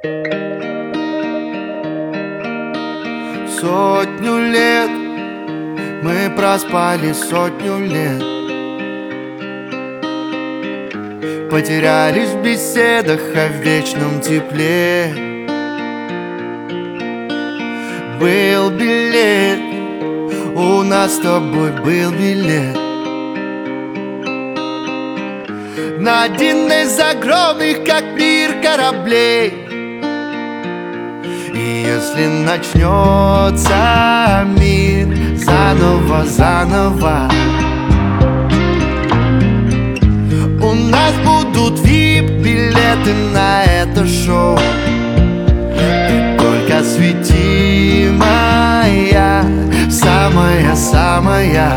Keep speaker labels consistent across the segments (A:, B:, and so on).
A: Сотню лет мы проспали, сотню лет потерялись в беседах о вечном тепле. Был билет, у нас с тобой был билет на один из огромных, как мир, кораблей. И если начнется мир заново, заново, у нас будут VIP-билеты на это шоу. Ты только свети, моя самая-самая,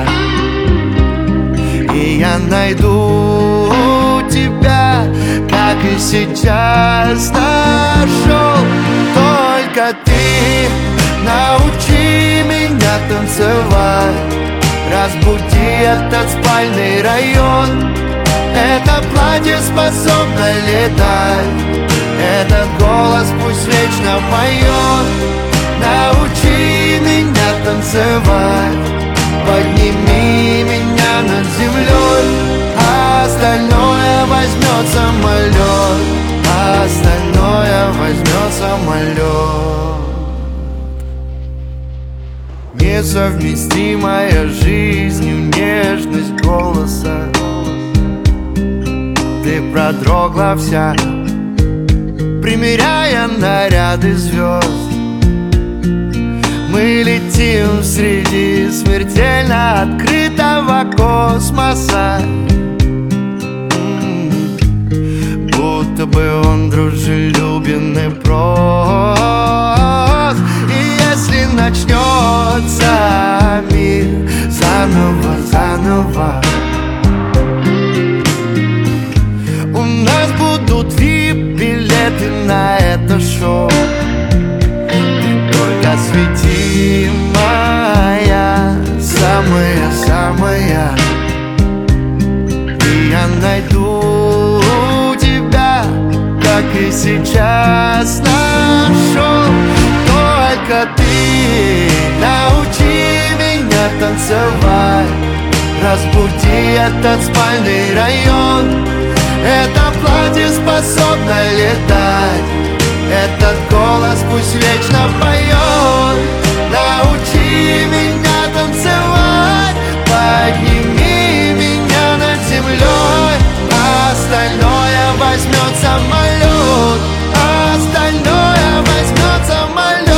A: и я найду тебя, как и сейчас нашел. Только ты научи меня танцевать, разбуди этот спальный район. Это платье способно летать, этот голос пусть вечно поет. Научи меня танцевать, подними меня над землей, а остальное возьмет самолет, а остальное возьмет самолет. Несовместимая жизнью нежность голоса. Ты продрогла вся, примеряя наряды звезд. Мы летим среди смертельно открытого космоса, будто бы он дружелюбен и прост. И если начнется мир заново, заново, у нас будут VIP-билеты на это шоу. Ты только свети, моя самая-самая, и я найду тебя, как и сейчас нашел. Только ты научи меня танцевать, разбуди этот спальный район. Это платье способно летать, этот голос пусть вечно поет. Научи меня танцевать, подними меня над землей, а остальное возьмет самолет, а остальное возьмет самолет.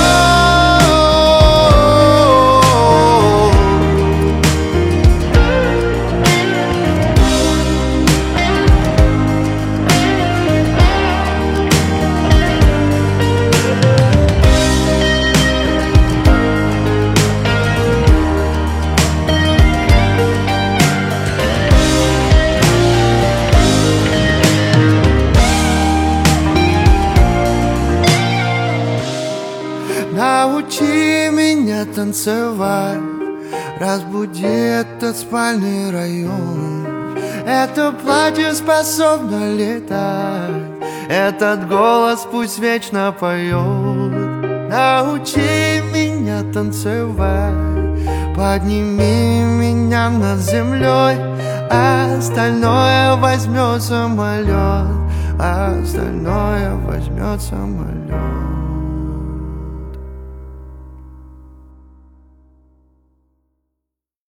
A: Научи меня танцевать, разбуди этот спальный район. Это платье способно летать, этот голос пусть вечно поет. Научи меня танцевать, подними меня над землей, а остальное возьмет самолет, а остальное возьмет самолет.